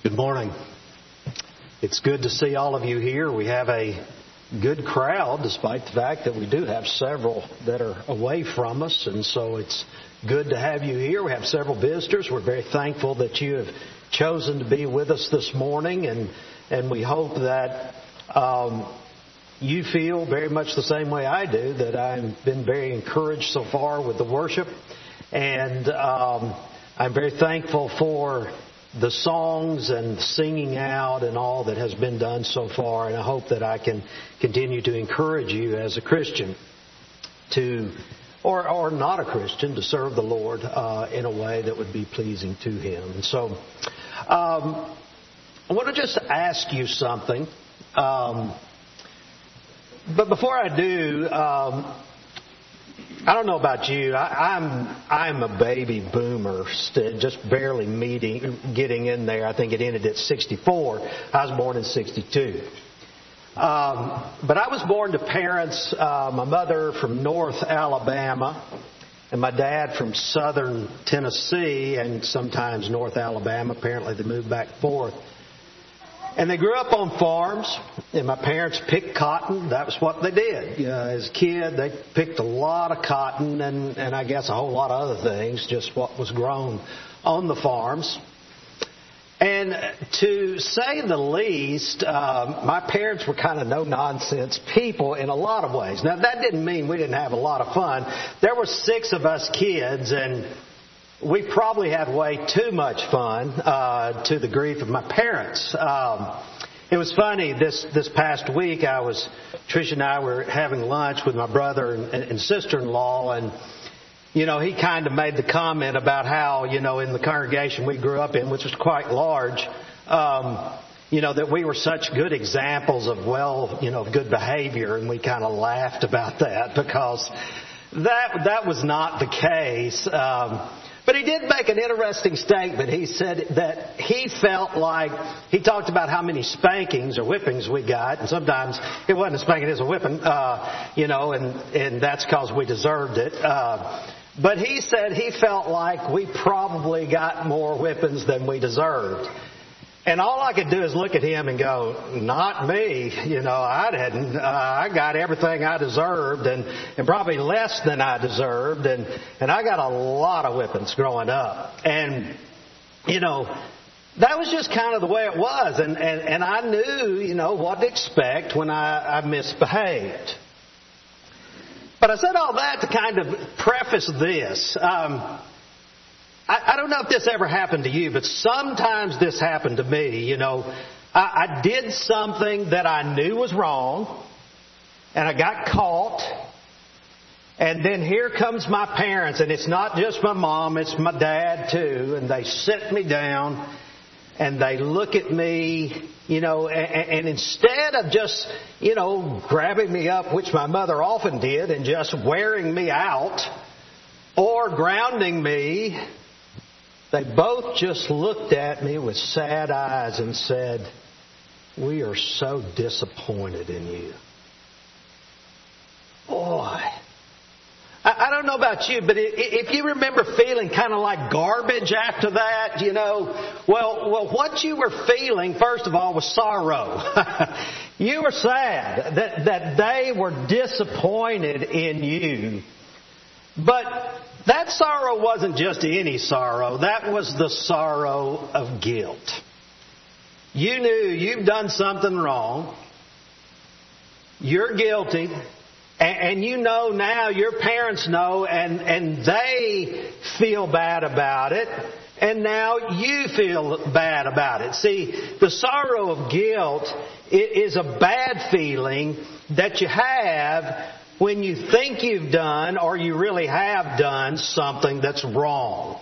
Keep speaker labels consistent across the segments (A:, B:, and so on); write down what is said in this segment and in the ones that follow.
A: Good morning. It's good to see all of you here. We have a good crowd, despite the fact that we do have several that are away from us, and so it's good to have you here. We have several visitors. We're very thankful that you have chosen to be with us this morning, and we hope that you feel very much the same way I do, that I've been very encouraged so far with the worship, and I'm very thankful for the songs and singing out and all that has been done so far, and I hope that I can continue to encourage you as a Christian to, or not a Christian, to serve the Lord in a way that would be pleasing to Him. And so I want to just ask you something, but before I do, I don't know about you. I'm a baby boomer, just barely getting in there. I think it ended at 64. I was born in 62. But I was born to parents, my mother from North Alabama and my dad from Southern Tennessee and sometimes North Alabama. Apparently they moved back forth. And they grew up on farms, and my parents picked cotton. That was what they did. As a kid, they picked a lot of cotton and I guess a whole lot of other things, just what was grown on the farms. And to say the least, my parents were kind of no-nonsense people in a lot of ways. Now, that didn't mean we didn't have a lot of fun. There were 6 of us kids, and we probably had way too much fun, to the grief of my parents. It was funny, this past week, Tricia and I were having lunch with my brother and sister-in-law, and, you know, he kind of made the comment about how, you know, in the congregation we grew up in, which was quite large, you know, that we were such good examples of, good behavior, and we kind of laughed about that because that was not the case. But he did make an interesting statement. He said that he felt like, he talked about how many spankings or whippings we got, and sometimes it wasn't a spanking, it was a whipping, and that's because we deserved it. But he said he felt like we probably got more whippings than we deserved. And all I could do is look at him and go, not me. You know, I didn't. I got everything I deserved and probably less than I deserved. And I got a lot of whippings growing up. And, you know, that was just kind of the way it was. And I knew, you know, what to expect when I misbehaved. But I said all that to kind of preface this. I don't know if this ever happened to you, but sometimes this happened to me. You know, I did something that I knew was wrong, and I got caught. And then here comes my parents, and it's not just my mom, it's my dad too. And they sit me down, and they look at me, you know, and instead of just, you know, grabbing me up, which my mother often did, and just wearing me out or grounding me, they both just looked at me with sad eyes and said, "We are so disappointed in you." Boy, I don't know about you, but if you remember feeling kind of like garbage after that, you know, well, what you were feeling, first of all, was sorrow. You were sad that they were disappointed in you. But that sorrow wasn't just any sorrow. That was the sorrow of guilt. You knew you've done something wrong. You're guilty. And you know now, your parents know, and they feel bad about it. And now you feel bad about it. See, the sorrow of guilt is a bad feeling that you have when you think you've done or you really have done something that's wrong.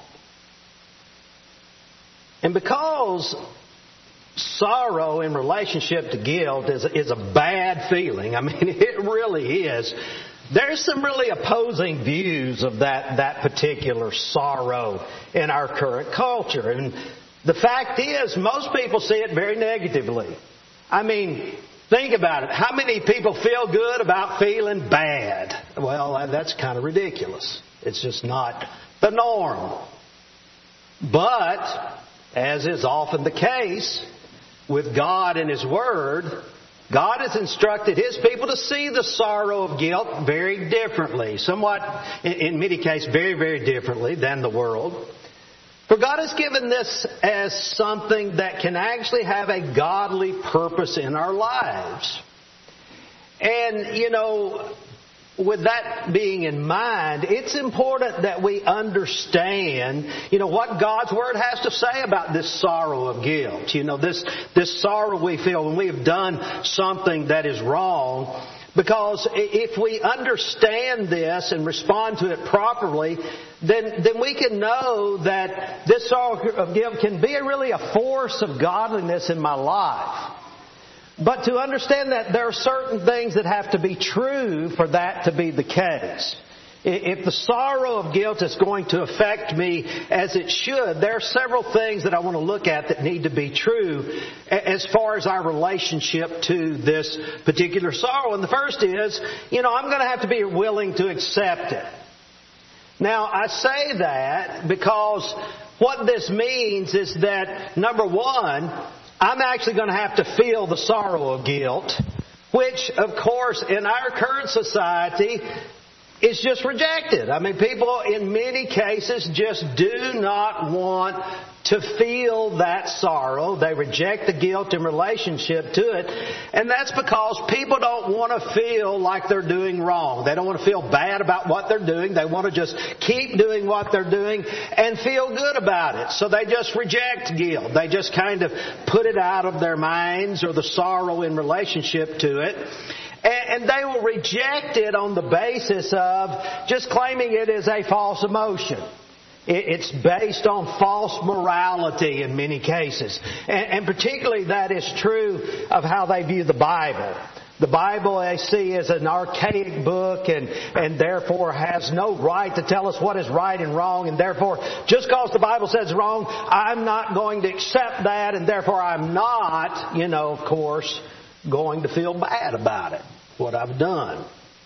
A: And because sorrow in relationship to guilt is a bad feeling, I mean, it really is, there's some really opposing views of that particular sorrow in our current culture. And the fact is, most people see it very negatively. I mean, think about it. How many people feel good about feeling bad? Well, that's kind of ridiculous. It's just not the norm. But as is often the case with God and His Word, God has instructed His people to see the sorrow of guilt very differently, somewhat, in many cases, very, very differently than the world. For God has given this as something that can actually have a godly purpose in our lives. And, with that being in mind, it's important that we understand, what God's Word has to say about this sorrow of guilt. This sorrow we feel when we have done something that is wrong. Because if we understand this and respond to it properly, then we can know that this sorrow of guilt can be really a force of godliness in my life. But to understand that there are certain things that have to be true for that to be the case. If the sorrow of guilt is going to affect me as it should, there are several things that I want to look at that need to be true as far as our relationship to this particular sorrow. And the first is, I'm going to have to be willing to accept it. Now, I say that because what this means is that, number one, I'm actually going to have to feel the sorrow of guilt, which, of course, in our current society is just rejected. I mean, people in many cases just do not want to feel that sorrow. They reject the guilt in relationship to it. And that's because people don't want to feel like they're doing wrong. They don't want to feel bad about what they're doing. They want to just keep doing what they're doing and feel good about it. So they just reject guilt. They just kind of put it out of their minds, or the sorrow in relationship to it. And they will reject it on the basis of just claiming it is a false emotion. It's based on false morality in many cases. And particularly that is true of how they view the Bible. The Bible, they see, is an archaic book and therefore has no right to tell us what is right and wrong. And therefore, just because the Bible says wrong, I'm not going to accept that. And therefore, I'm not, of course, going to feel bad about it, what I've done.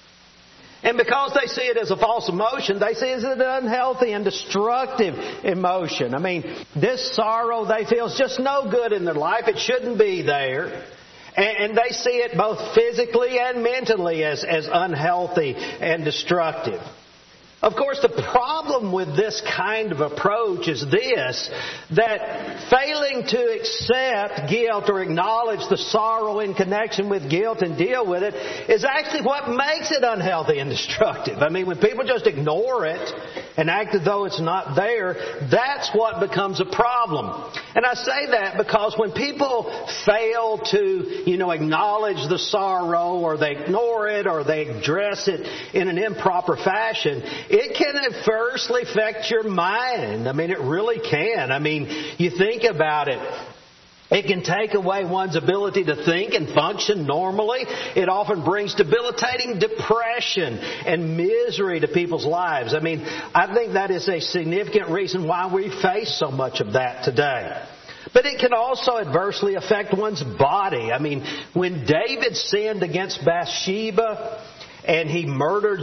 A: And because they see it as a false emotion, they see it as an unhealthy and destructive emotion. I mean, this sorrow they feel is just no good in their life. It shouldn't be there. And they see it both physically and mentally as unhealthy and destructive. Of course, the problem with this kind of approach is this, that failing to accept guilt or acknowledge the sorrow in connection with guilt and deal with it is actually what makes it unhealthy and destructive. I mean, when people just ignore it and act as though it's not there, that's what becomes a problem. And I say that because when people fail to, acknowledge the sorrow, or they ignore it, or they address it in an improper fashion, it can adversely affect your mind. I mean, it really can. I mean, you think about it. It can take away one's ability to think and function normally. It often brings debilitating depression and misery to people's lives. I mean, I think that is a significant reason why we face so much of that today. But it can also adversely affect one's body. I mean, when David sinned against Bathsheba and he murdered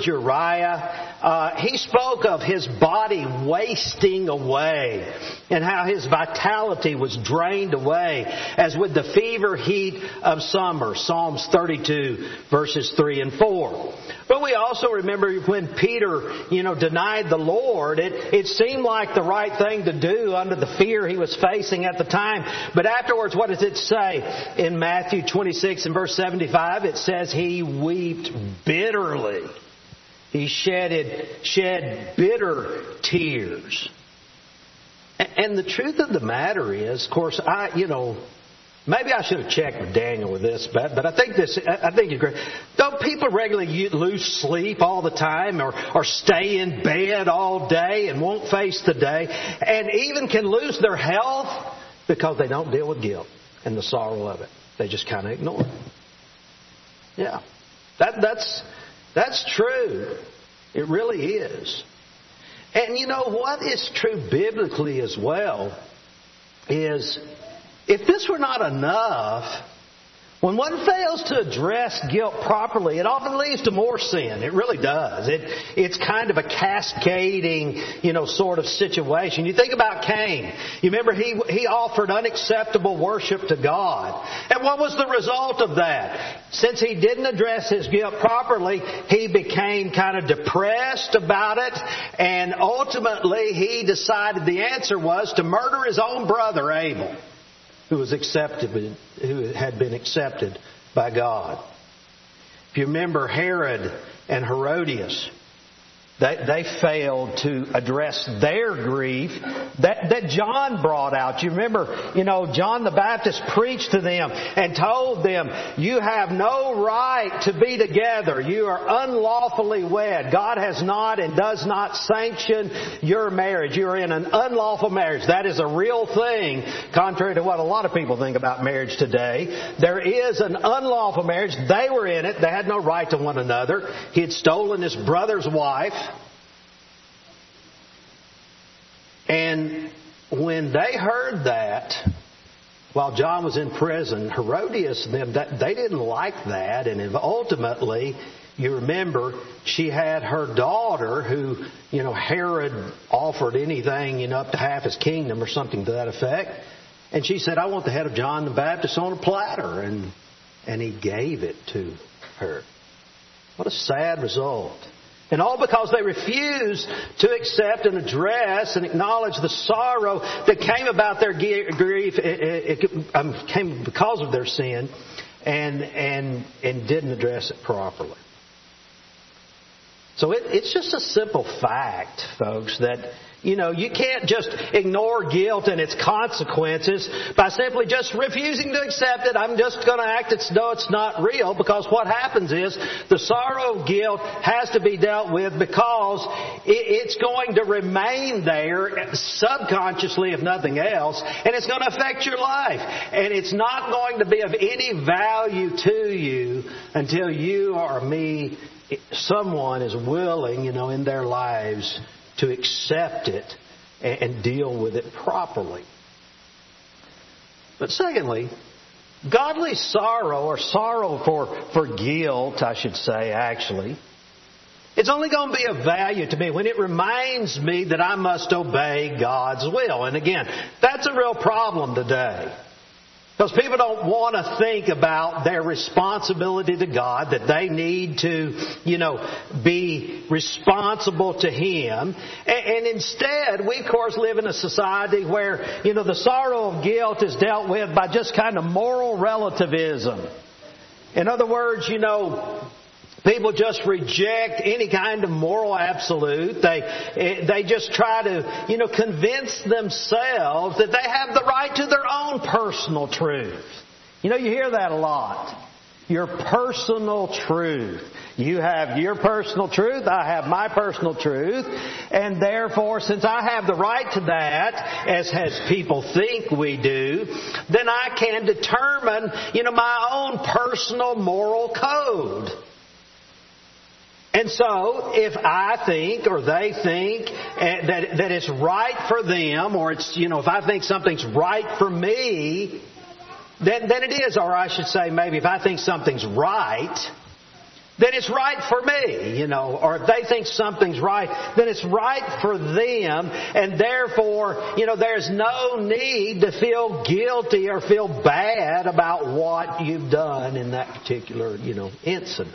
A: Uriah, he spoke of his body wasting away and how his vitality was drained away as with the fever heat of summer. Psalms 32 verses 3 and 4. But we also remember when Peter, denied the Lord, it seemed like the right thing to do under the fear he was facing at the time. But afterwards, what does it say? In Matthew 26 and verse 75, it says he wept bitterly. He shed bitter tears. And the truth of the matter is, of course, maybe I should have checked with Daniel with this, but I think it's great. Don't people regularly lose sleep all the time or stay in bed all day and won't face the day, and even can lose their health because they don't deal with guilt and the sorrow of it? They just kind of ignore it. Yeah. That's true. It really is. And what is true biblically as well is, if this were not enough, When one fails to address guilt properly, it often leads to more sin. It really does. It's kind of a cascading, sort of situation. You think about Cain. You remember he offered unacceptable worship to God. And what was the result of that? Since he didn't address his guilt properly, he became kind of depressed about it. And ultimately, he decided the answer was to murder his own brother, Abel, who had been accepted by God. If you remember Herod and Herodias, they failed to address their grief that John brought out. You remember, John the Baptist preached to them and told them, you have no right to be together. You are unlawfully wed. God has not and does not sanction your marriage. You are in an unlawful marriage. That is a real thing, contrary to what a lot of people think about marriage today. There is an unlawful marriage. They were in it. They had no right to one another. He had stolen his brother's wife. And when they heard that, while John was in prison, Herodias and them, they didn't like that. And ultimately, you remember, she had her daughter who, Herod offered anything, up to half his kingdom or something to that effect. And she said, I want the head of John the Baptist on a platter. And he gave it to her. What a sad result. And all because they refused to accept and address and acknowledge the sorrow that came about their grief. It came because of their sin and didn't address it properly. So it's just a simple fact, folks, that you can't just ignore guilt and its consequences by simply just refusing to accept it. I'm just going to act as though it's not real, because what happens is the sorrow of guilt has to be dealt with because it's going to remain there subconsciously, if nothing else, and it's going to affect your life. And it's not going to be of any value to you until you or me, someone is willing, in their lives to accept it and deal with it properly. But secondly, godly sorrow, or sorrow for guilt, I should say, actually, it's only going to be of value to me when it reminds me that I must obey God's will. And again, that's a real problem today. Because people don't want to think about their responsibility to God, that they need to, be responsible to Him. And instead, we, of course, live in a society where, the sorrow of guilt is dealt with by just kind of moral relativism. In other words, people just reject any kind of moral absolute. They just try to, convince themselves that they have the right to their own personal truth. You hear that a lot. Your personal truth. You have your personal truth. I have my personal truth. And therefore, since I have the right to that, as people think we do, then I can determine, my own personal moral code. And so, if I think or they think that it's right for them, or it's, if I think something's right for me, then it is. Or I should say, maybe if I think something's right, then it's right for me, Or if they think something's right, then it's right for them. And therefore, there's no need to feel guilty or feel bad about what you've done in that particular, incident.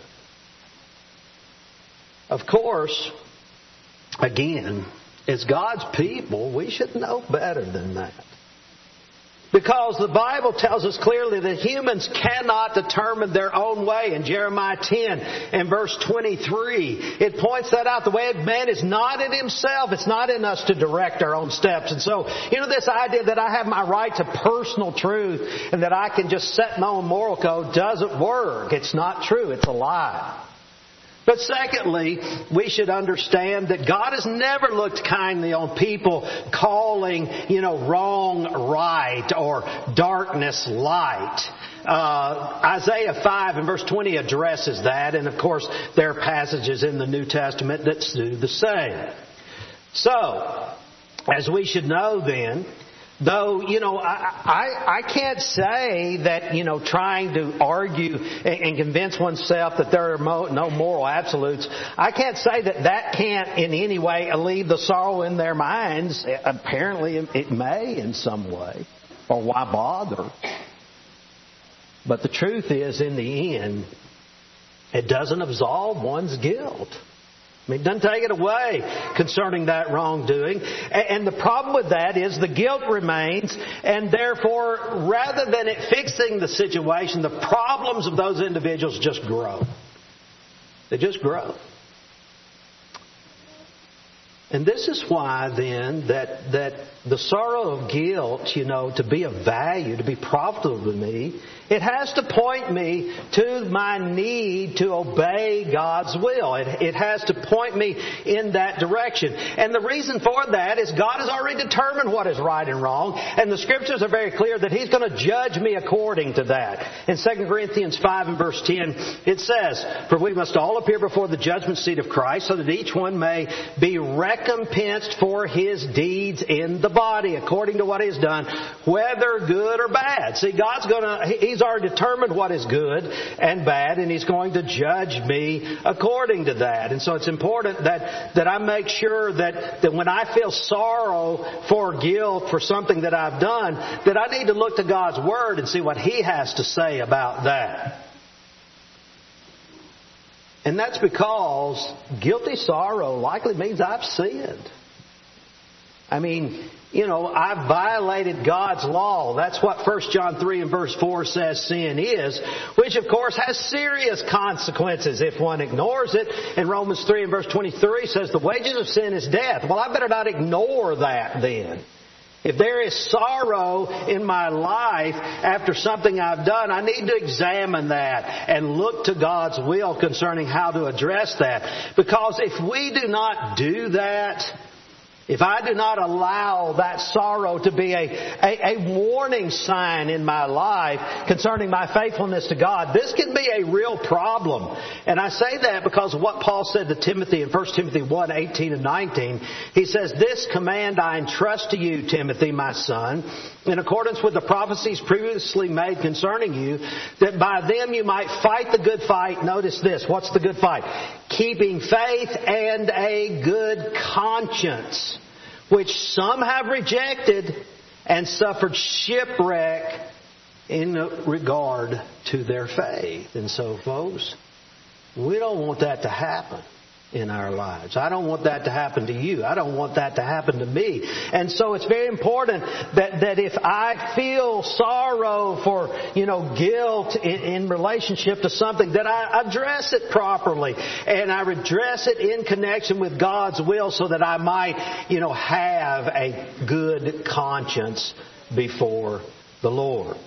A: Of course, again, as God's people, we should know better than that. Because the Bible tells us clearly that humans cannot determine their own way. In Jeremiah 10 and verse 23, it points that out. The way of man is not in himself. It's not in us to direct our own steps. And so, this idea that I have my right to personal truth and that I can just set my own moral code doesn't work. It's not true. It's a lie. But secondly, we should understand that God has never looked kindly on people calling, wrong right or darkness light. Isaiah 5 and verse 20 addresses that. And of course, there are passages in the New Testament that do the same. So, as we should know then, Though, I can't say that, trying to argue and convince oneself that there are no moral absolutes, I can't say that can't in any way alleviate the sorrow in their minds. Apparently it may in some way. Or why bother? But the truth is, in the end, it doesn't absolve one's guilt. It doesn't take it away concerning that wrongdoing. And the problem with that is the guilt remains, and therefore, rather than it fixing the situation, the problems of those individuals just grow. They just grow. And this is why, then, that the sorrow of guilt, to be of value, to be profitable to me, it has to point me to my need to obey God's will. It has to point me in that direction. And the reason for that is God has already determined what is right and wrong. And the Scriptures are very clear that He's going to judge me according to that. In 2 Corinthians 5 and verse 10, it says, "For we must all appear before the judgment seat of Christ, so that each one may be recompensed for his deeds in the body, according to what he has done, whether good or bad." See, He's already determined what is good and bad, and He's going to judge me according to that. And so it's important that I make sure that when I feel sorrow for guilt for something that I've done, that I need to look to God's Word and see what He has to say about that. And that's because guilty sorrow likely means I've sinned. I mean, I've violated God's law. That's what 1 John 3 and verse 4 says sin is, which of course has serious consequences if one ignores it. And Romans 3 and verse 23 says the wages of sin is death. Well, I better not ignore that then. If there is sorrow in my life after something I've done, I need to examine that and look to God's will concerning how to address that. Because if we do not do that, if I do not allow that sorrow to be a warning sign in my life concerning my faithfulness to God, this can be a real problem. And I say that because of what Paul said to Timothy in 1 Timothy 1, 18 and 19. He says, "This command I entrust to you, Timothy, my son, in accordance with the prophecies previously made concerning you, that by them you might fight the good fight." Notice this. What's the good fight? "Keeping faith and a good conscience, which some have rejected and suffered shipwreck in regard to their faith." And so, folks, we don't want that to happen in our lives. I don't want that to happen to you. I don't want that to happen to me. And so it's very important that if I feel sorrow for, guilt in relationship to something, that I address it properly. And I address it in connection with God's will so that I might, have a good conscience before the Lord.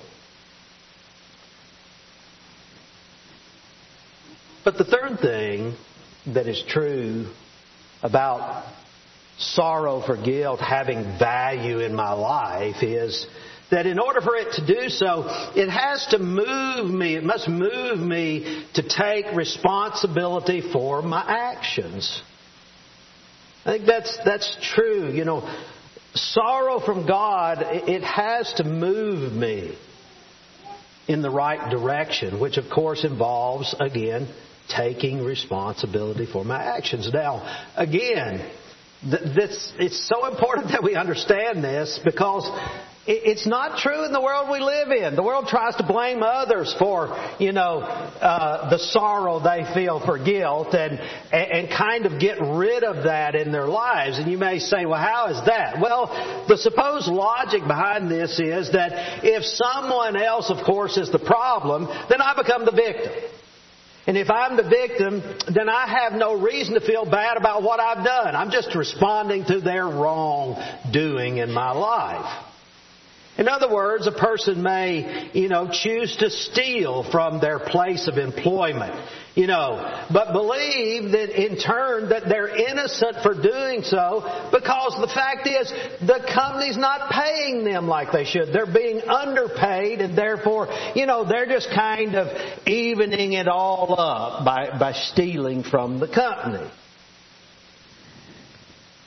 A: But the third thing that is true about sorrow for guilt having value in my life is that in order for it to do so, it has to move me. It must move me to take responsibility for my actions. I think that's true. Sorrow from God, it has to move me in the right direction, which of course involves, again, taking responsibility for my actions. Now, again, it's so important that we understand this because it's not true in the world we live in. The world tries to blame others for, the sorrow they feel for guilt and kind of get rid of that in their lives. And you may say, well, how is that? Well, the supposed logic behind this is that if someone else, of course, is the problem, then I become the victim. And if I'm the victim, then I have no reason to feel bad about what I've done. I'm just responding to their wrongdoing in my life. In other words, a person may, choose to steal from their place of employment, but believe that in turn that they're innocent for doing so because the fact is the company's not paying them like they should. They're being underpaid and therefore, they're just kind of evening it all up by stealing from the company.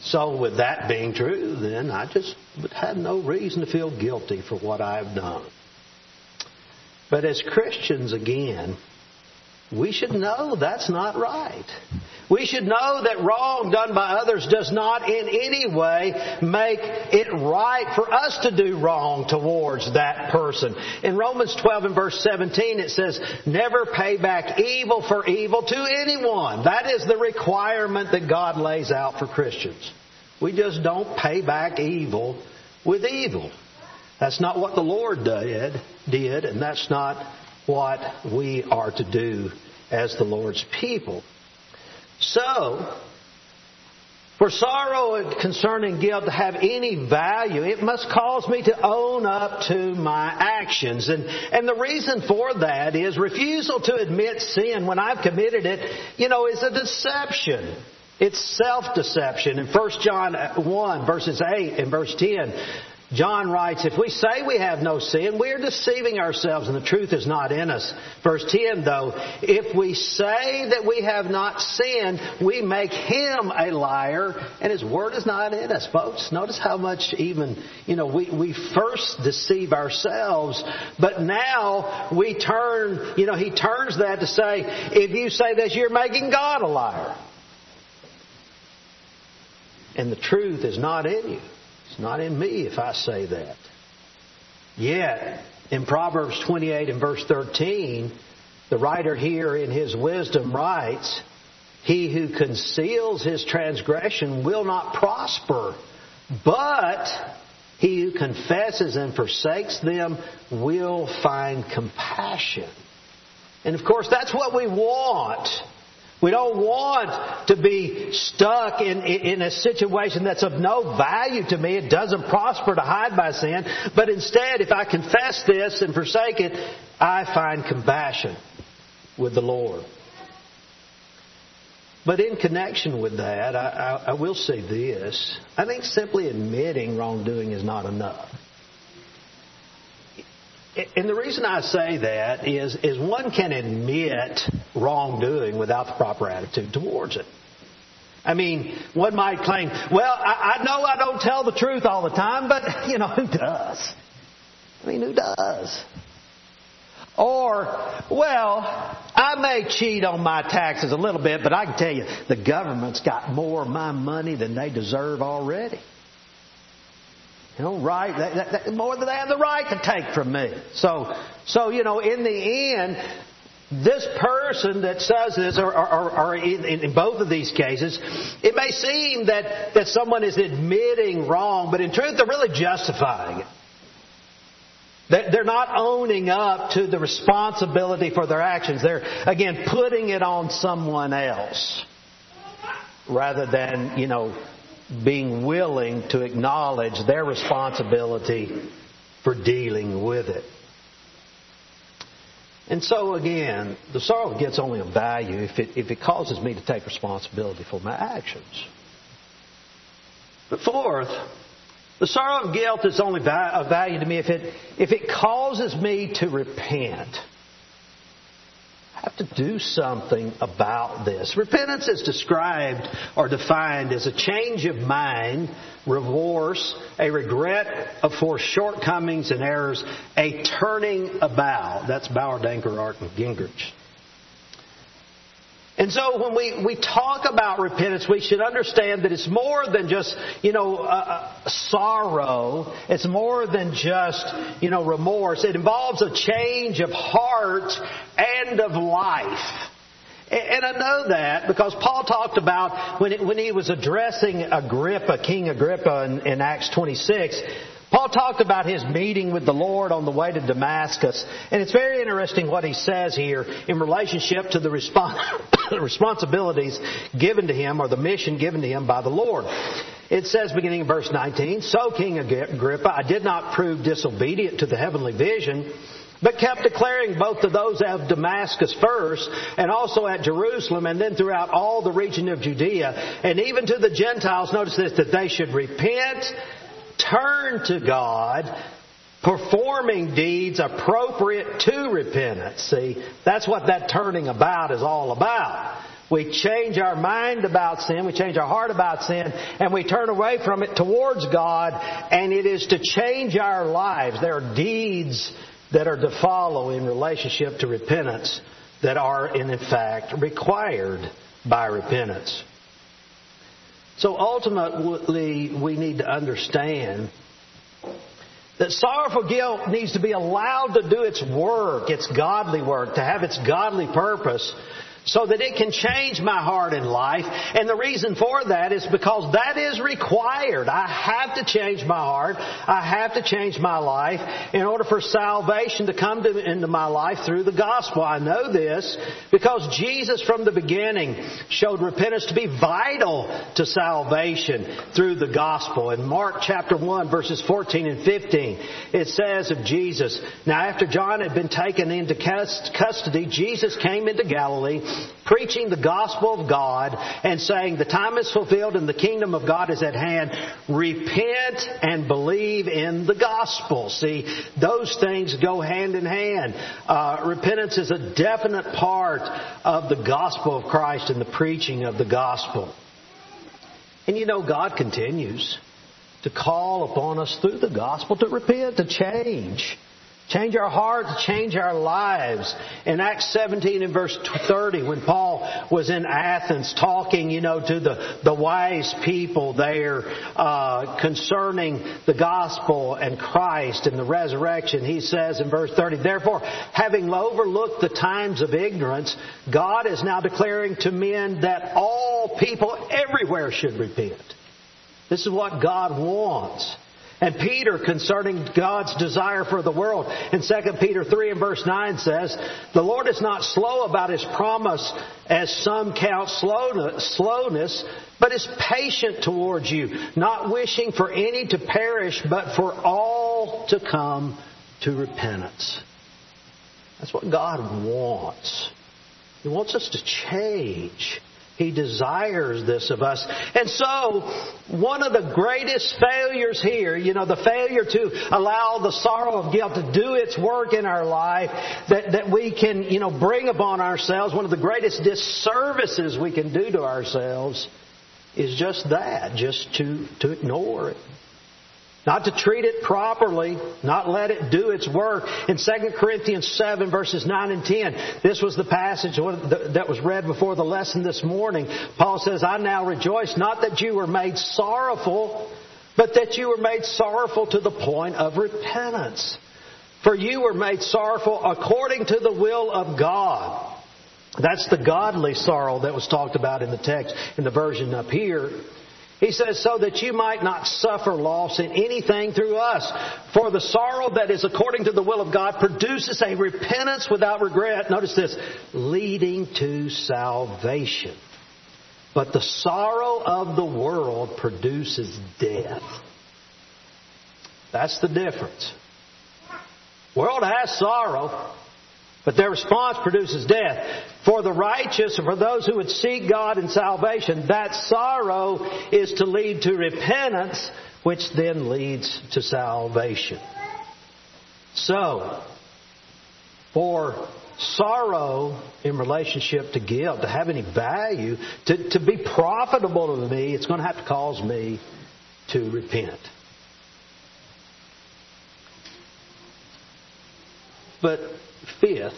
A: So with that being true, then I just had no reason to feel guilty for what I've done. But as Christians, again, we should know that's not right. We should know that wrong done by others does not in any way make it right for us to do wrong towards that person. In Romans 12 and verse 17 it says, never pay back evil for evil to anyone. That is the requirement that God lays out for Christians. We just don't pay back evil with evil. That's not what the Lord did, and that's not what we are to do as the Lord's people. So, for sorrow concerning guilt to have any value, it must cause me to own up to my actions. And the reason for that is refusal to admit sin when I've committed it, is a deception. It's self-deception. In 1 John 1, verses 8 and verse 10, John writes, if we say we have no sin, we are deceiving ourselves and the truth is not in us. Verse 10, though, if we say that we have not sinned, we make Him a liar and His word is not in us. Folks, notice how much even, we first deceive ourselves, but now we turn, He turns that to say, if you say this, you're making God a liar. And the truth is not in you. It's not in me if I say that. Yet, in Proverbs 28 and verse 13, the writer here in his wisdom writes, he who conceals his transgression will not prosper, but he who confesses and forsakes them will find compassion. And of course, that's what we want. We don't want to be stuck in a situation that's of no value to me. It doesn't prosper to hide my sin. But instead, if I confess this and forsake it, I find compassion with the Lord. But in connection with that, I will say this. I think simply admitting wrongdoing is not enough. And the reason I say that is one can admit wrongdoing without the proper attitude towards it. I mean, one might claim, well, I know I don't tell the truth all the time, but, who does? I mean, who does? Or, well, I may cheat on my taxes a little bit, but I can tell you, the government's got more of my money than they deserve already. Right? More than they have the right to take from me. So, in the end, this person that says this, or in both of these cases, it may seem that someone is admitting wrong, but in truth, they're really justifying it. They're not owning up to the responsibility for their actions. They're, again, putting it on someone else rather than, being willing to acknowledge their responsibility for dealing with it. And so again, the sorrow gets only a value if it causes me to take responsibility for my actions. But fourth, the sorrow of guilt is only of value to me if it causes me to repent. I have to do something about this. Repentance is described or defined as a change of mind, remorse, a regret for shortcomings and errors, a turning about. That's Bauer, Danker, Art, and Gingrich. And so when we talk about repentance, we should understand that it's more than just, sorrow. It's more than just, remorse. It involves a change of heart and of life. And I know that because Paul talked about when he was addressing King Agrippa in Acts 26, Paul talked about his meeting with the Lord on the way to Damascus. And it's very interesting what he says here in relationship to the responsibilities given to him or the mission given to him by the Lord. It says, beginning in verse 19, so King Agrippa, I did not prove disobedient to the heavenly vision, but kept declaring both to those of Damascus first, and also at Jerusalem, and then throughout all the region of Judea, and even to the Gentiles, notice this, that they should repent, turn to God, performing deeds appropriate to repentance. See, that's what that turning about is all about. We change our mind about sin. We change our heart about sin. And we turn away from it towards God. And it is to change our lives. There are deeds that are to follow in relationship to repentance that are, in fact, required by repentance. So ultimately, we need to understand that sorrowful guilt needs to be allowed to do its work, its godly work, to have its godly purpose, so that it can change my heart and life. And the reason for that is because that is required. I have to change my heart. I have to change my life in order for salvation to come into my life through the gospel. I know this because Jesus from the beginning showed repentance to be vital to salvation through the gospel. In Mark chapter 1 verses 14 and 15, it says of Jesus, "Now after John had been taken into custody, Jesus came into Galilee, preaching the gospel of God and saying, 'The time is fulfilled and the kingdom of God is at hand. Repent and believe in the gospel.'" See, those things go hand in hand. Repentance is a definite part of the gospel of Christ and the preaching of the gospel. And you know, God continues to call upon us through the gospel to repent, to change. Change our hearts, change our lives. In Acts 17 and verse 30, when Paul was in Athens talking, to the wise people there concerning the gospel and Christ and the resurrection, he says in verse 30, "Therefore, having overlooked the times of ignorance, God is now declaring to men that all people everywhere should repent." This is what God wants. And Peter, concerning God's desire for the world, in 2 Peter 3 and verse 9 says, "The Lord is not slow about His promise, as some count slowness, but is patient towards you, not wishing for any to perish, but for all to come to repentance." That's what God wants. He wants us to change. He desires this of us. And so, one of the greatest failures here, the failure to allow the sorrow of guilt to do its work in our life, that we can, bring upon ourselves, one of the greatest disservices we can do to ourselves is just that, just to ignore it. Not to treat it properly, not let it do its work. In 2 Corinthians 7 verses 9 and 10, this was the passage that was read before the lesson this morning. Paul says, "I now rejoice, not that you were made sorrowful, but that you were made sorrowful to the point of repentance. For you were made sorrowful according to the will of God." That's the godly sorrow that was talked about in the text, in the version up here. He says, "So that you might not suffer loss in anything through us. For the sorrow that is according to the will of God produces a repentance without regret." Notice this, "leading to salvation. But the sorrow of the world produces death." That's the difference. The world has sorrow, but their response produces death. For the righteous, or for those who would seek God in salvation, that sorrow is to lead to repentance, which then leads to salvation. So, for sorrow in relationship to guilt to have any value, to be profitable to me, it's going to have to cause me to repent. But fifth,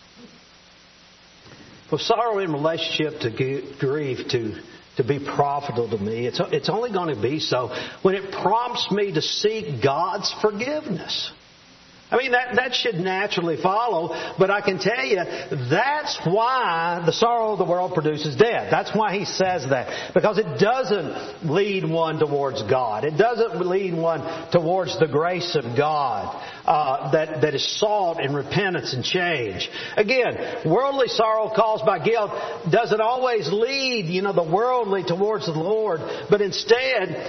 A: for sorrow in relationship to grief to be profitable to me, it's only going to be so when it prompts me to seek God's forgiveness. I mean, that should naturally follow, but I can tell you that's why the sorrow of the world produces death. That's why he says that. Because it doesn't lead one towards God. It doesn't lead one towards the grace of God that is sought in repentance and change. Again, worldly sorrow caused by guilt doesn't always lead, the worldly towards the Lord, but instead,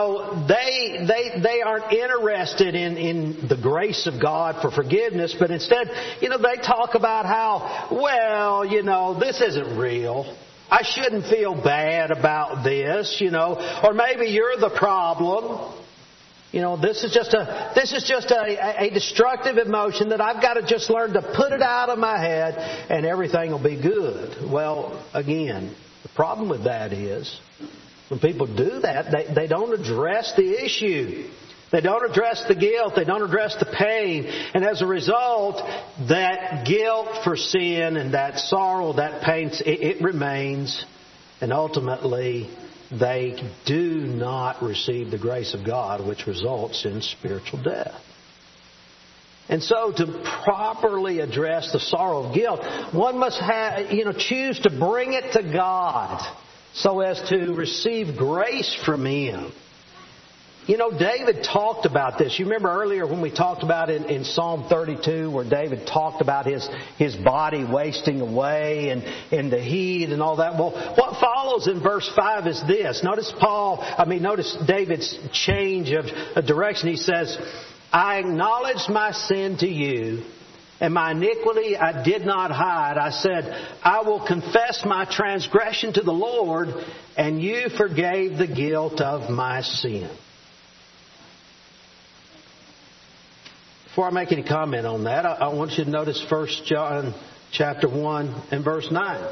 A: they aren't interested in the grace of God for forgiveness, but instead, they talk about how, this isn't real. I shouldn't feel bad about this, or maybe you're the problem. You know, this is just a destructive emotion that I've got to just learn to put it out of my head and everything will be good. Well, again, the problem with that is when people do that, they don't address the issue. They don't address the guilt. They don't address the pain. And as a result, that guilt for sin and that sorrow, that pain, it remains. And ultimately, they do not receive the grace of God, which results in spiritual death. And so to properly address the sorrow of guilt, one must choose to bring it to God so as to receive grace from Him. You know, David talked about this. You remember earlier when we talked about it in Psalm 32 where David talked about his body wasting away and the heat and all that. Well, what follows in verse 5 is this. Notice David's change of direction. He says, I acknowledged my sin to you, and my iniquity I did not hide. I said, I will confess my transgression to the Lord, and you forgave the guilt of my sin. Before I make any comment on that, I want you to notice 1 John chapter 1 and verse 9.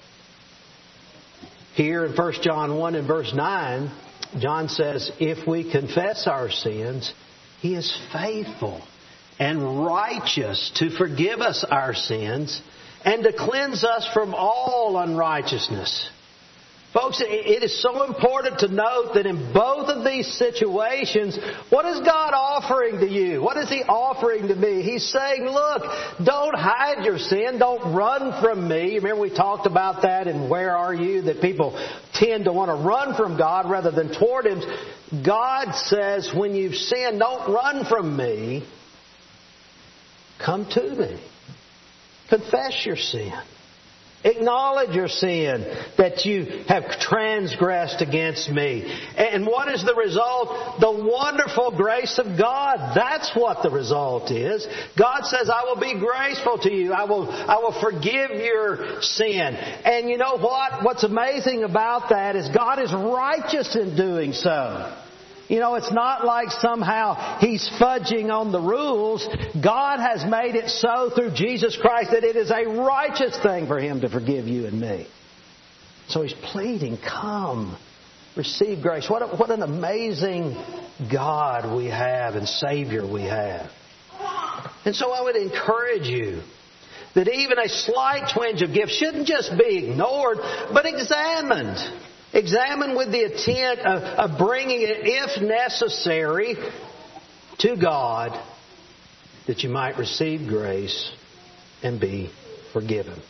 A: Here in 1 John 1 and verse 9, John says, if we confess our sins, He is faithful and righteous to forgive us our sins and to cleanse us from all unrighteousness. Folks, it is so important to note that in both of these situations, what is God offering to you? What is He offering to me? He's saying, look, don't hide your sin. Don't run from me. Remember we talked about that in Where Are You? That people tend to want to run from God rather than toward Him. God says, when you've sinned, don't run from me. Come to me. Confess your sin. Acknowledge your sin that you have transgressed against me. And what is the result? The wonderful grace of God. That's what the result is. God says, I will be graceful to you. I will forgive your sin. And you know what? What's amazing about that is God is righteous in doing so. You know, it's not like somehow He's fudging on the rules. God has made it so through Jesus Christ that it is a righteous thing for Him to forgive you and me. So He's pleading, come, receive grace. What an amazing God we have and Savior we have. And so I would encourage you that even a slight twinge of gift shouldn't just be ignored, but examined. Examine with the intent of bringing it, if necessary, to God, that you might receive grace and be forgiven.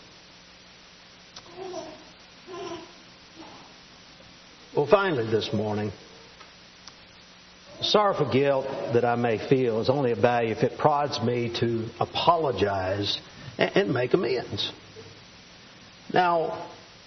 A: Well, finally this morning, the sorrowful guilt that I may feel is only of value if it prods me to apologize and make amends. Now,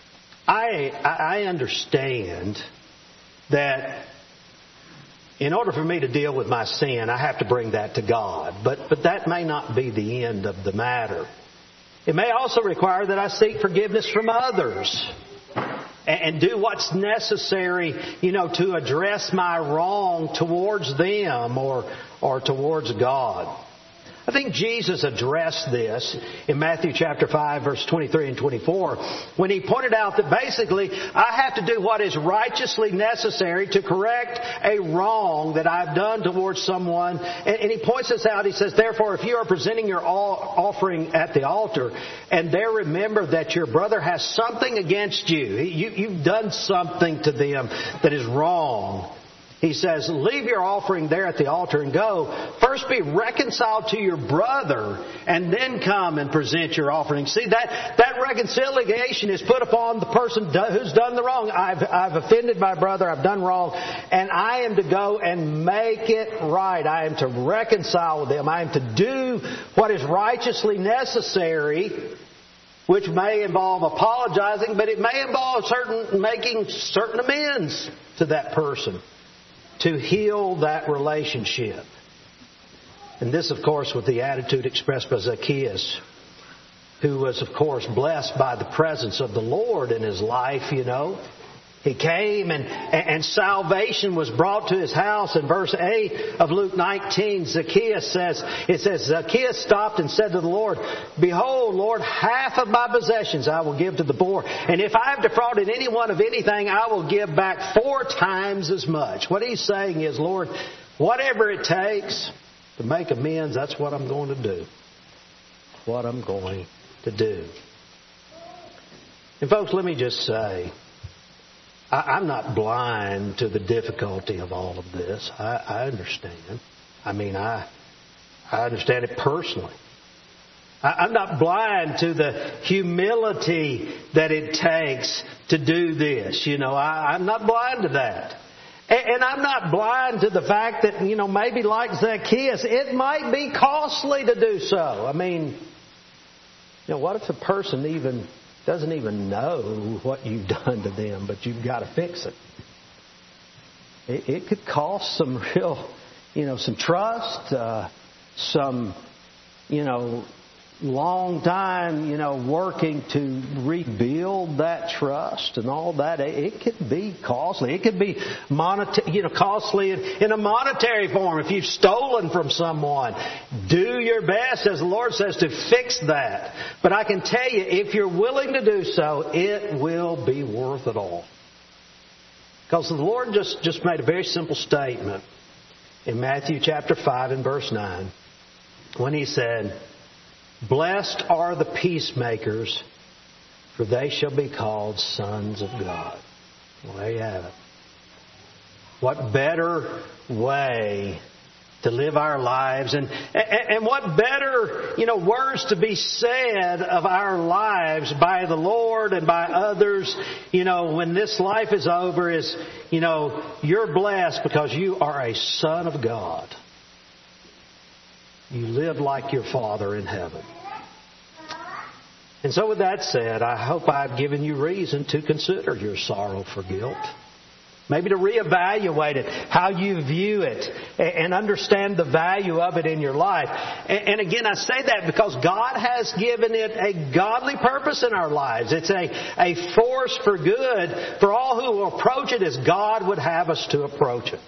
A: I understand that in order for me to deal with my sin, I have to bring that to God. But that may not be the end of the matter. It may also require that I seek forgiveness from others and do what's necessary, to address my wrong towards them or towards God. I think Jesus addressed this in Matthew chapter 5, verse 23 and 24, when He pointed out that basically I have to do what is righteously necessary to correct a wrong that I've done towards someone. And He points this out. He says, therefore, if you are presenting your offering at the altar and there remember that your brother has something against you, you've done something to them that is wrong. He says, leave your offering there at the altar and go. First be reconciled to your brother and then come and present your offering. See, that reconciliation is put upon the person who's done the wrong. I've offended my brother. I've done wrong. And I am to go and make it right. I am to reconcile with them. I am to do what is righteously necessary, which may involve apologizing, but it may involve making certain amends to that person, to heal that relationship. And this, of course, was the attitude expressed by Zacchaeus, who was, of course, blessed by the presence of the Lord in his life, He came and salvation was brought to his house. In verse 8 of Luke 19, Zacchaeus says, Zacchaeus stopped and said to the Lord, "Behold, Lord, half of my possessions I will give to the poor. And if I have defrauded anyone of anything, I will give back 4 times as much." What he's saying is, Lord, whatever it takes to make amends, that's what I'm going to do. What I'm going to do. And folks, let me just say, I'm not blind to the difficulty of all of this. I understand. I understand it personally. I'm not blind to the humility that it takes to do this. I'm not blind to that. And I'm not blind to the fact that, maybe like Zacchaeus, it might be costly to do so. What if a person doesn't even know what you've done to them, but you've got to fix it? It could cost some real, some trust, some, long time, working to rebuild that trust and all that. It could be costly. It could be costly in a monetary form. If you've stolen from someone, do your best, as the Lord says, to fix that. But I can tell you, if you're willing to do so, it will be worth it all. Because the Lord just made a very simple statement in Matthew chapter 5 and verse 9 when He said, "Blessed are the peacemakers, for they shall be called sons of God." Well, there you have it. What better way to live our lives, and what better, words to be said of our lives by the Lord and by others, when this life is over is, you're blessed because you are a son of God. You live like your Father in heaven. And so with that said, I hope I've given you reason to consider your sorrow for guilt. Maybe to reevaluate it, how you view it, and understand the value of it in your life. And again, I say that because God has given it a godly purpose in our lives. It's a force for good for all who will approach it as God would have us to approach it.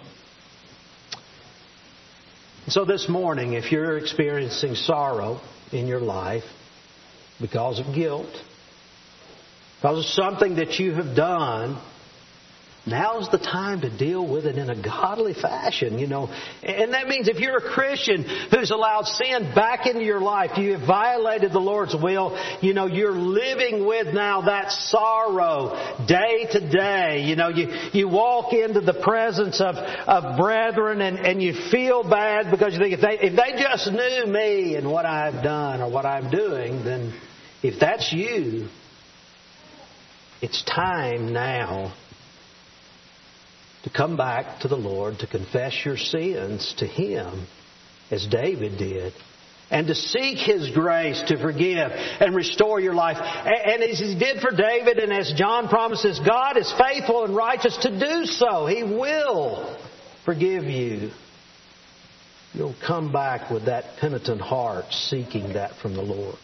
A: So this morning, if you're experiencing sorrow in your life because of guilt, because of something that you have done, now's the time to deal with it in a godly fashion, And that means if you're a Christian who's allowed sin back into your life, you have violated the Lord's will, you're living with now that sorrow day to day. You walk into the presence of brethren and you feel bad because you think if they just knew me and what I've done or what I'm doing, then if that's you, it's time now to come back to the Lord, to confess your sins to Him, as David did, and to seek His grace to forgive and restore your life. And as He did for David, and as John promises, God is faithful and righteous to do so. He will forgive you. You'll come back with that penitent heart, seeking that from the Lord.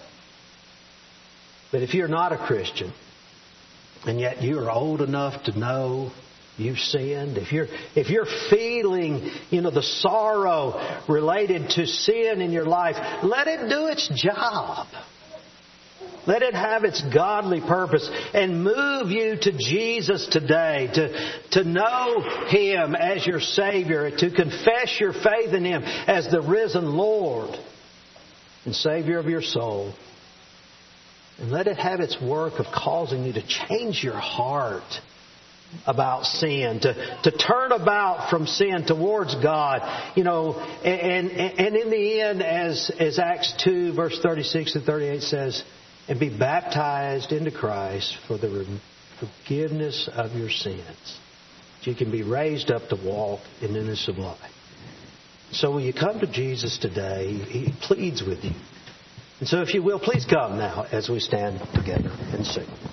A: But if you're not a Christian, and yet you are old enough to know you've sinned, if you're feeling, the sorrow related to sin in your life, let it do its job. Let it have its godly purpose and move you to Jesus today, to know Him as your Savior, to confess your faith in Him as the risen Lord and Savior of your soul. And let it have its work of causing you to change your heart about sin, to turn about from sin towards God, and in the end, as Acts 2 verse 36 to 38 says, and be baptized into Christ for the forgiveness of your sins, that you can be raised up to walk in newness of life. So will you come to Jesus today? He pleads with you. And so if you will, please come now as we stand together and sing.